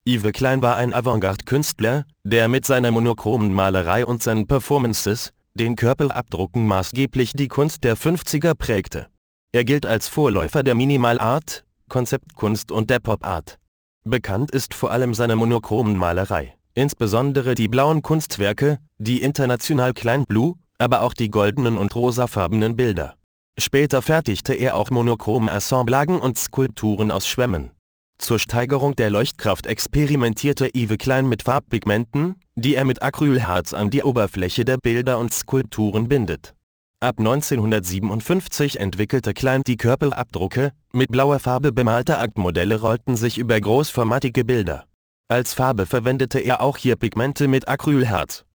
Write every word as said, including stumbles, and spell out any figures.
Yves Klein war ein Avantgarde-Künstler, der mit seiner monochromen Malerei und seinen Performances, den Körperabdrucken maßgeblich die Kunst der fünfziger prägte. Er gilt als Vorläufer der Minimal-Art, Konzeptkunst und der Pop-Art. Bekannt ist vor allem seine monochromen Malerei, insbesondere die blauen Kunstwerke, die International Klein Blue, aber auch die goldenen und rosafarbenen Bilder. Später fertigte er auch monochrome Assemblagen und Skulpturen aus Schwämmen. Zur Steigerung der Leuchtkraft experimentierte Yves Klein mit Farbpigmenten, die er mit Acrylharz an die Oberfläche der Bilder und Skulpturen bindet. Ab neunzehnhundertsiebenundfünfzig entwickelte Klein die Körperabdrucke, mit blauer Farbe bemalte Aktmodelle rollten sich über großformatige Bilder. Als Farbe verwendete er auch hier Pigmente mit Acrylharz.